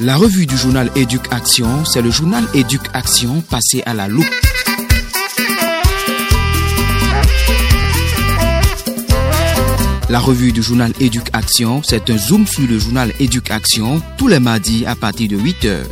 La revue du journal Éduc-Action, c'est le journal Éduc-Action passé à la loupe. La revue du journal Éduc-Action, c'est un zoom sur le journal Éduc-Action tous les mardis à partir de 8h.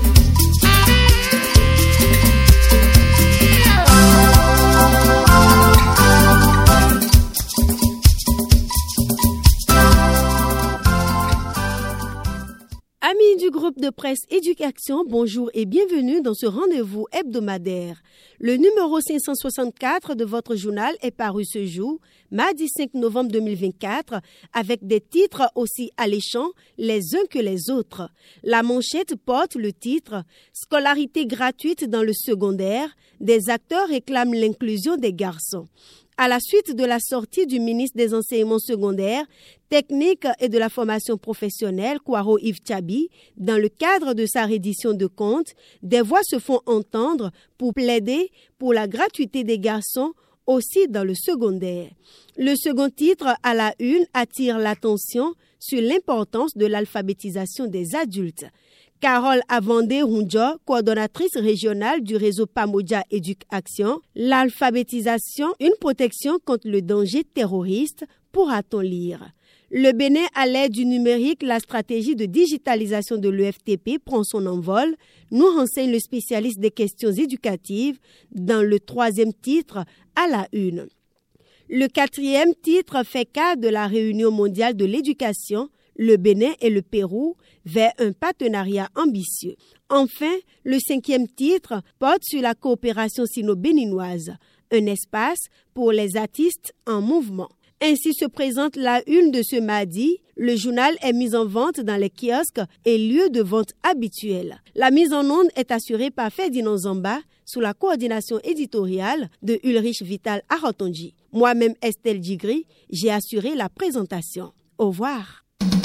Amis du groupe de presse Éduc-Action, bonjour et bienvenue dans ce rendez-vous hebdomadaire. Le numéro 564 de votre journal est paru ce jour, mardi 5 novembre 2024, avec des titres aussi alléchants les uns que les autres. La manchette porte le titre « Scolarité gratuite dans le secondaire, des acteurs réclament l'inclusion des garçons ». À la suite de la sortie du ministre des Enseignements secondaires, techniques et de la formation professionnelle, Kwaro Yves Tchabi, dans le cadre de sa reddition de comptes, des voix se font entendre pour plaider pour la gratuité des garçons aussi dans le secondaire. Le second titre à la une attire l'attention sur l'importance de l'alphabétisation des adultes. Carole Avandé-Runjo, coordonnatrice régionale du réseau Pamoja Éduc-Action, l'alphabétisation, une protection contre le danger terroriste, pourra-t-on lire. Le Bénin, à l'aide du numérique, la stratégie de digitalisation de l'EFTP prend son envol, nous renseigne le spécialiste des questions éducatives dans le troisième titre à la une. Le quatrième titre fait cas de la réunion mondiale de l'éducation, le Bénin et le Pérou, vers un partenariat ambitieux. Enfin, le cinquième titre porte sur la coopération sino-béninoise, un espace pour les artistes en mouvement. Ainsi se présente la une de ce mardi. Le journal est mis en vente dans les kiosques et lieux de vente habituels. La mise en onde est assurée par Ferdinand Zamba sous la coordination éditoriale de Ulrich Vital Arotonji. Moi-même, Estelle Djigri, j'ai assuré la présentation. Au revoir.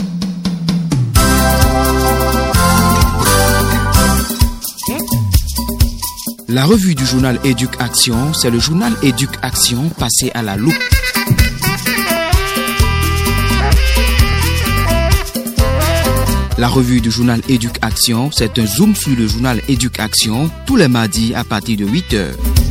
La revue du journal Éduc-Action, c'est le journal Éduc-Action passé à la loupe. La revue du journal Éduc-Action, c'est un zoom sur le journal Éduc-Action tous les mardis à partir de 8h.